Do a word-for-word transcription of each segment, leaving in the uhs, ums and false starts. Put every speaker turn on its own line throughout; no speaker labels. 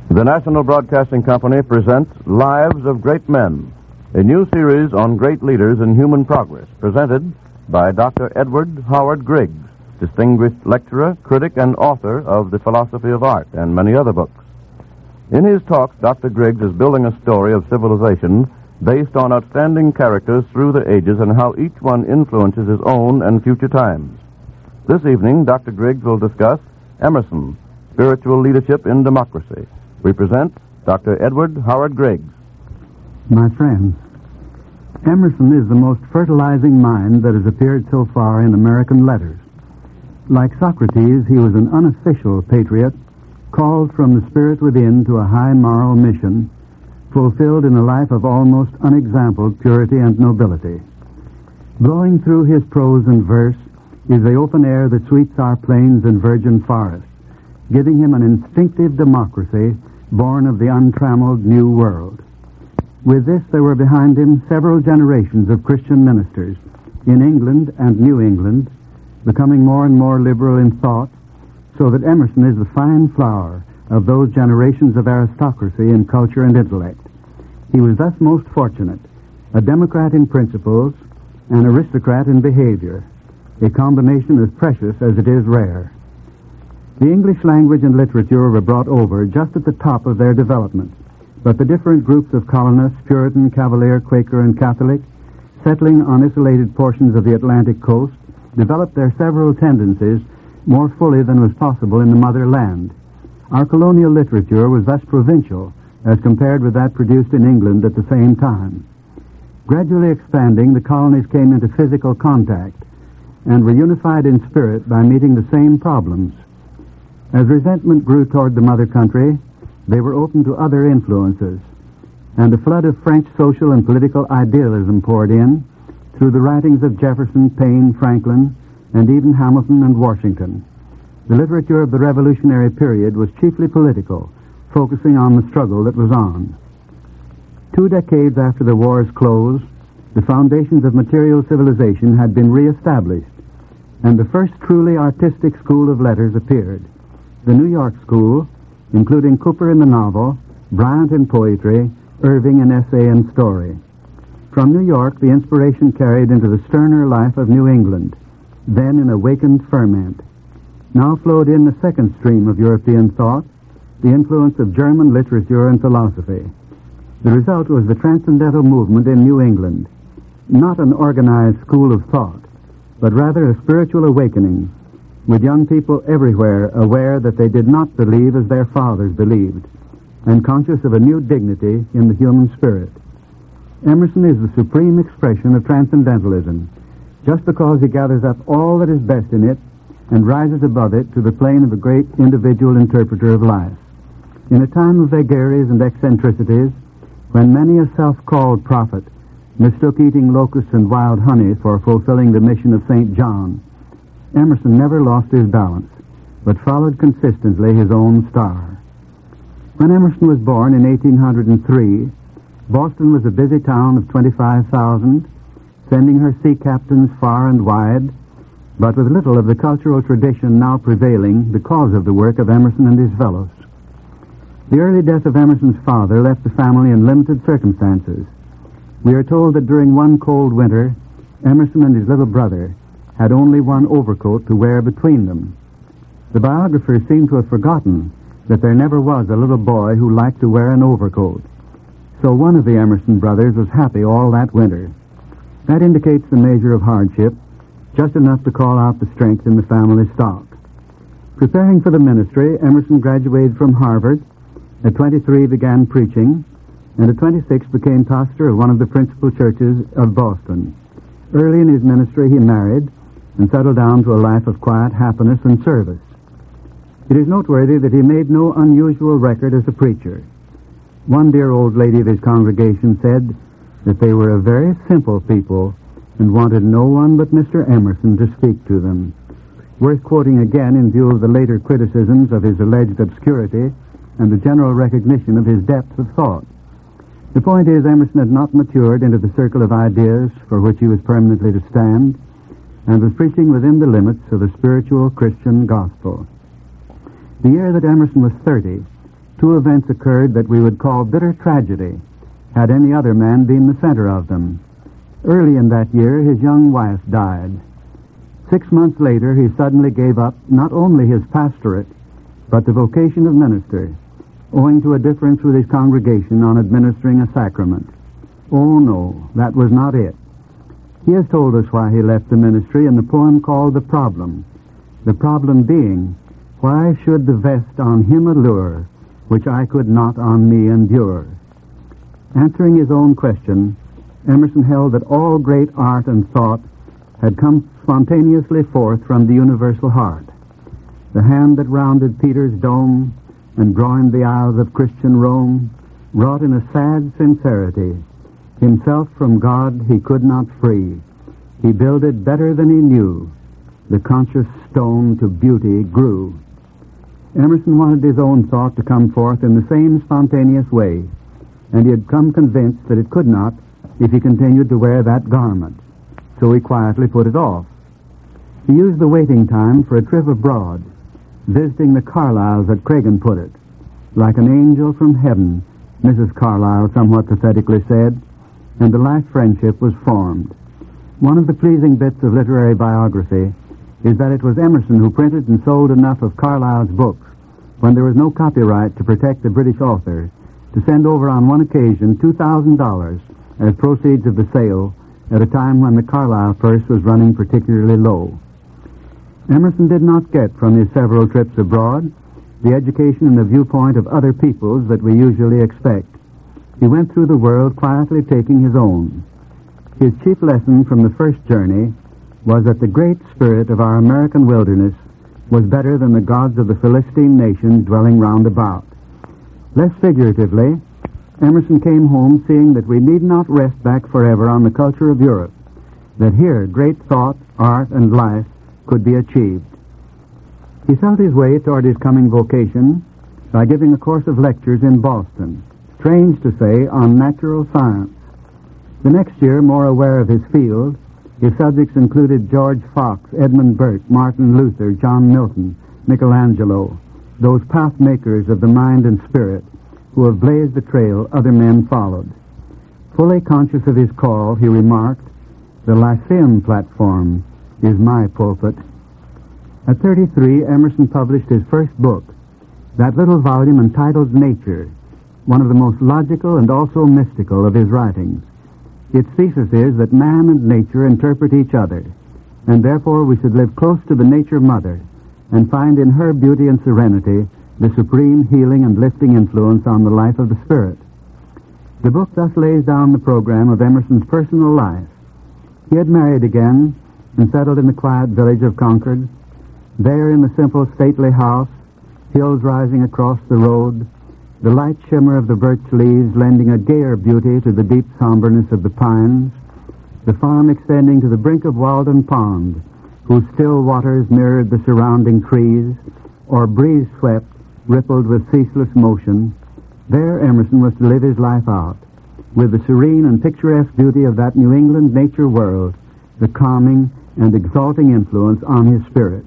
The National Broadcasting Company presents Lives of Great Men, a new series on great leaders in human progress, presented by Doctor Edward Howard Griggs, distinguished lecturer, critic, and author of The Philosophy of Art and many other books. In his talks, Doctor Griggs is building a story of civilization based on outstanding characters through the ages and how each one influences his own and future times. This evening, Doctor Griggs will discuss Emerson, Spiritual Leadership in Democracy. We present Doctor Edward Howard Griggs.
My friends, Emerson is the most fertilizing mind that has appeared so far in American letters. Like Socrates, he was an unofficial patriot, called from the spirit within to a high moral mission, fulfilled in a life of almost unexampled purity and nobility. Blowing through his prose and verse is the open air that sweeps our plains and virgin forests, giving him an instinctive democracy born of the untrammeled New World. With this, there were behind him several generations of Christian ministers in England and New England, becoming more and more liberal in thought, so that Emerson is the fine flower of those generations of aristocracy in culture and intellect. He was thus most fortunate, a democrat in principles, an aristocrat in behavior, a combination as precious as it is rare. The English language and literature were brought over just at the top of their development, but the different groups of colonists, Puritan, Cavalier, Quaker, and Catholic, settling on isolated portions of the Atlantic coast, developed their several tendencies more fully than was possible in the motherland. Our colonial literature was thus provincial as compared with that produced in England at the same time. Gradually expanding, the colonies came into physical contact and were unified in spirit by meeting the same problems. As resentment grew toward the mother country, they were open to other influences, and a flood of French social and political idealism poured in through the writings of Jefferson, Paine, Franklin, and even Hamilton and Washington. The literature of the Revolutionary period was chiefly political, focusing on the struggle that was on. Two decades after the war's close, the foundations of material civilization had been reestablished, and the first truly artistic school of letters appeared. The New York School, including Cooper in the novel, Bryant in poetry, Irving in essay and story. From New York, the inspiration carried into the sterner life of New England, then an awakened ferment. Now flowed in the second stream of European thought, the influence of German literature and philosophy. The result was the transcendental movement in New England, not an organized school of thought, but rather a spiritual awakening, with young people everywhere aware that they did not believe as their fathers believed, and conscious of a new dignity in the human spirit. Emerson is the supreme expression of transcendentalism, just because he gathers up all that is best in it and rises above it to the plane of a great individual interpreter of life. In a time of vagaries and eccentricities, when many a self-called prophet mistook eating locusts and wild honey for fulfilling the mission of Saint John, Emerson never lost his balance, but followed consistently his own star. When Emerson was born in eighteen oh three, Boston was a busy town of twenty-five thousand, sending her sea captains far and wide, but with little of the cultural tradition now prevailing because of the work of Emerson and his fellows. The early death of Emerson's father left the family in limited circumstances. We are told that during one cold winter, Emerson and his little brother had only one overcoat to wear between them. The biographers seem to have forgotten that there never was a little boy who liked to wear an overcoat. So one of the Emerson brothers was happy all that winter. That indicates the measure of hardship, just enough to call out the strength in the family stock. Preparing for the ministry, Emerson graduated from Harvard, at twenty-three began preaching, and at twenty-six became pastor of one of the principal churches of Boston. Early in his ministry, he married and settled down to a life of quiet happiness and service. It is noteworthy that he made no unusual record as a preacher. One dear old lady of his congregation said that they were a very simple people and wanted no one but Mister Emerson to speak to them. Worth quoting again in view of the later criticisms of his alleged obscurity and the general recognition of his depth of thought. The point is, Emerson had not matured into the circle of ideas for which he was permanently to stand, and was preaching within the limits of the spiritual Christian gospel. The year that Emerson was thirty, two events occurred that we would call bitter tragedy, had any other man been the center of them. Early in that year, his young wife died. Six months later, he suddenly gave up not only his pastorate, but the vocation of minister, owing to a difference with his congregation on administering a sacrament. Oh, no, that was not it. He has told us why he left the ministry in the poem called The Problem. The problem being, why should the vest on him allure, which I could not on me endure? Answering his own question, Emerson held that all great art and thought had come spontaneously forth from the universal heart. The hand that rounded Peter's dome and groined the aisles of Christian Rome wrought in a sad sincerity. Himself from God he could not free. He builded better than he knew. The conscious stone to beauty grew. Emerson wanted his own thought to come forth in the same spontaneous way, and he had come convinced that it could not if he continued to wear that garment. So he quietly put it off. He used the waiting time for a trip abroad, visiting the Carlyles, that Craigan put it. Like an angel from heaven, Missus Carlyle somewhat pathetically said, and a life friendship was formed. One of the pleasing bits of literary biography is that it was Emerson who printed and sold enough of Carlyle's books, when there was no copyright to protect the British author, to send over on one occasion two thousand dollars as proceeds of the sale at a time when the Carlyle purse was running particularly low. Emerson did not get from his several trips abroad the education and the viewpoint of other peoples that we usually expect. He went through the world quietly taking his own. His chief lesson from the first journey was that the great spirit of our American wilderness was better than the gods of the Philistine nations dwelling round about. Less figuratively, Emerson came home seeing that we need not rest back forever on the culture of Europe, that here great thought, art, and life could be achieved. He felt his way toward his coming vocation by giving a course of lectures in Boston, strange to say, on natural science. The next year, more aware of his field, his subjects included George Fox, Edmund Burke, Martin Luther, John Milton, Michelangelo, those path makers of the mind and spirit who have blazed the trail other men followed. Fully conscious of his call, he remarked, "The Lyceum platform is my pulpit." At thirty-three, Emerson published his first book, that little volume entitled Nature, one of the most logical and also mystical of his writings. Its thesis is that man and nature interpret each other, and therefore we should live close to the nature mother and find in her beauty and serenity the supreme healing and lifting influence on the life of the spirit. The book thus lays down the program of Emerson's personal life. He had married again and settled in the quiet village of Concord. There in the simple, stately house, hills rising across the road, the light shimmer of the birch leaves lending a gayer beauty to the deep somberness of the pines, the farm extending to the brink of Walden Pond, whose still waters mirrored the surrounding trees, or breeze-swept, rippled with ceaseless motion. There Emerson was to live his life out, with the serene and picturesque beauty of that New England nature world, the calming and exalting influence on his spirit.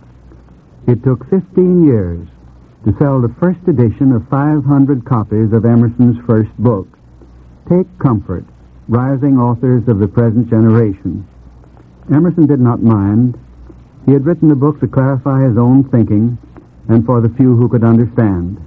It took fifteen years to sell the first edition of five hundred copies of Emerson's first book, Take Comfort, Rising Authors of the Present Generation. Emerson did not mind. He had written the book to clarify his own thinking and for the few who could understand.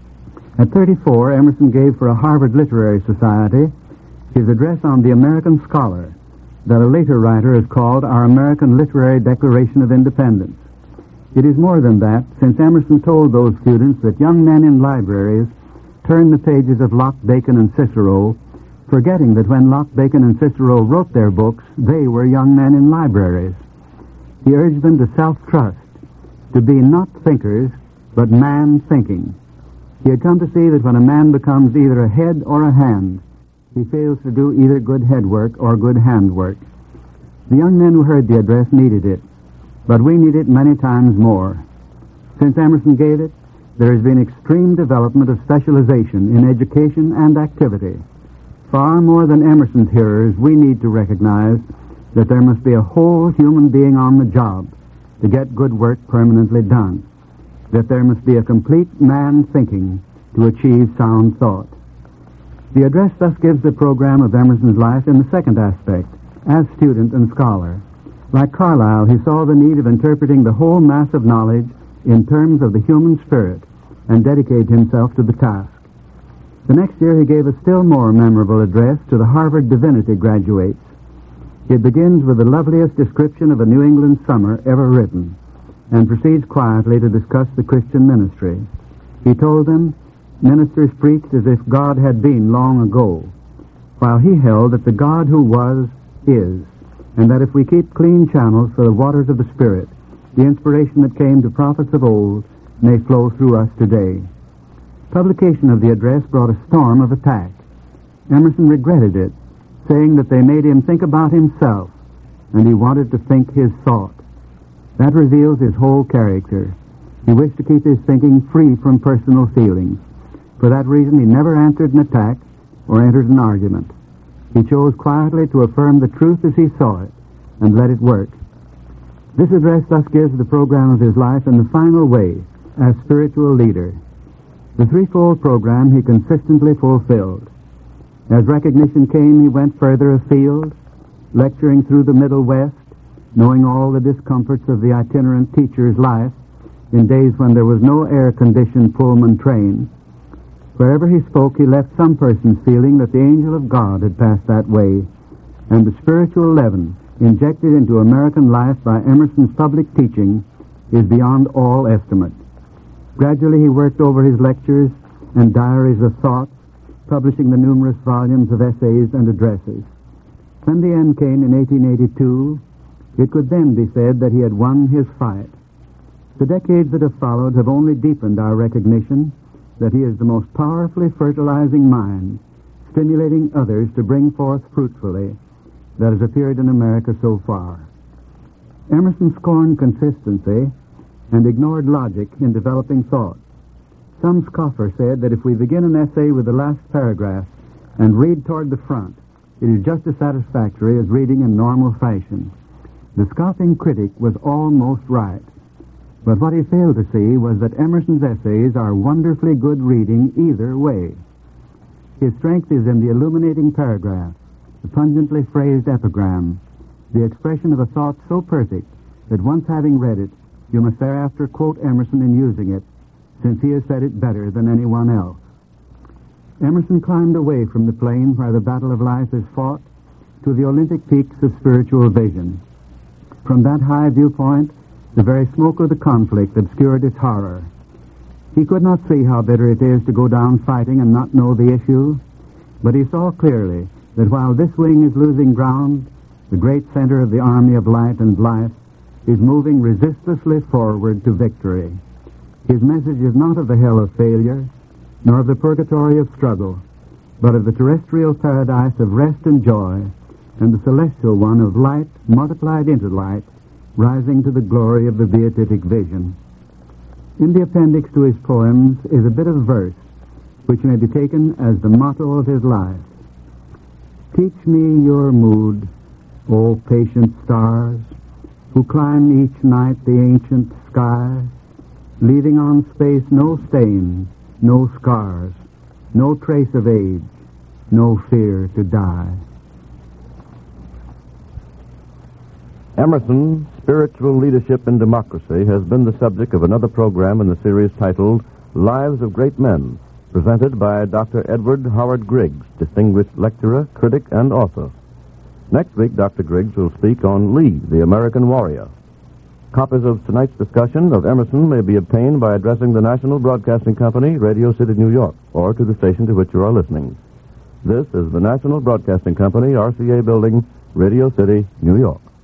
At thirty-four, Emerson gave for a Harvard Literary Society his address on the American Scholar, that a later writer has called Our American Literary Declaration of Independence. It is more than that, since Emerson told those students that young men in libraries turn the pages of Locke, Bacon, and Cicero, forgetting that when Locke, Bacon, and Cicero wrote their books, they were young men in libraries. He urged them to self-trust, to be not thinkers, but man-thinking. He had come to see that when a man becomes either a head or a hand, he fails to do either good head work or good hand work. The young men who heard the address needed it, but we need it many times more. Since Emerson gave it, there has been extreme development of specialization in education and activity. Far more than Emerson's hearers, we need to recognize that there must be a whole human being on the job to get good work permanently done, that there must be a complete man thinking to achieve sound thought. The address thus gives the program of Emerson's life in the second aspect, as student and scholar. Like Carlyle, he saw the need of interpreting the whole mass of knowledge in terms of the human spirit and dedicated himself to the task. The next year he gave a still more memorable address to the Harvard Divinity graduates. It begins with the loveliest description of a New England summer ever written and proceeds quietly to discuss the Christian ministry. He told them, ministers preached as if God had been long ago, while he held that the God who was, is, and that if we keep clean channels for the waters of the Spirit, the inspiration that came to prophets of old may flow through us today. Publication of the address brought a storm of attack. Emerson regretted it, saying that they made him think about himself, and he wanted to think his thought. That reveals his whole character. He wished to keep his thinking free from personal feelings. For that reason, he never answered an attack or entered an argument. He chose quietly to affirm the truth as he saw it and let it work. This address thus gives the program of his life in the final way as spiritual leader. The threefold program he consistently fulfilled. As recognition came, he went further afield, lecturing through the Middle West, knowing all the discomforts of the itinerant teacher's life in days when there was no air-conditioned Pullman train. Wherever he spoke, he left some persons feeling that the angel of God had passed that way, and the spiritual leaven injected into American life by Emerson's public teaching is beyond all estimate. Gradually he worked over his lectures and diaries of thoughts, publishing the numerous volumes of essays and addresses. When the end came in eighteen eighty-two, it could then be said that he had won his fight. The decades that have followed have only deepened our recognition that he is the most powerfully fertilizing mind, stimulating others to bring forth fruitfully, that has appeared in America so far. Emerson scorned consistency and ignored logic in developing thought. Some scoffer said that if we begin an essay with the last paragraph and read toward the front, it is just as satisfactory as reading in normal fashion. The scoffing critic was almost right. But what he failed to see was that Emerson's essays are wonderfully good reading either way. His strength is in the illuminating paragraph, the pungently phrased epigram, the expression of a thought so perfect that once having read it, you must thereafter quote Emerson in using it, since he has said it better than anyone else. Emerson climbed away from the plane where the battle of life is fought to the Olympic peaks of spiritual vision. From that high viewpoint, the very smoke of the conflict obscured its horror. He could not see how bitter it is to go down fighting and not know the issue, but he saw clearly that while this wing is losing ground, the great center of the army of light and life is moving resistlessly forward to victory. His message is not of the hell of failure, nor of the purgatory of struggle, but of the terrestrial paradise of rest and joy, and the celestial one of light multiplied into light, rising to the glory of the beatific vision. In the appendix to his poems is a bit of verse, which may be taken as the motto of his life. Teach me your mood, O patient stars, who climb each night the ancient sky, leaving on space no stain, no scars, no trace of age, no fear to die.
Emerson, Spiritual Leadership in Democracy, has been the subject of another program in the series titled Lives of Great Men, presented by Doctor Edward Howard Griggs, distinguished lecturer, critic, and author. Next week, Doctor Griggs will speak on Lee, the American warrior. Copies of tonight's discussion of Emerson may be obtained by addressing the National Broadcasting Company, Radio City, New York, or to the station to which you are listening. This is the National Broadcasting Company, R C A Building, Radio City, New York.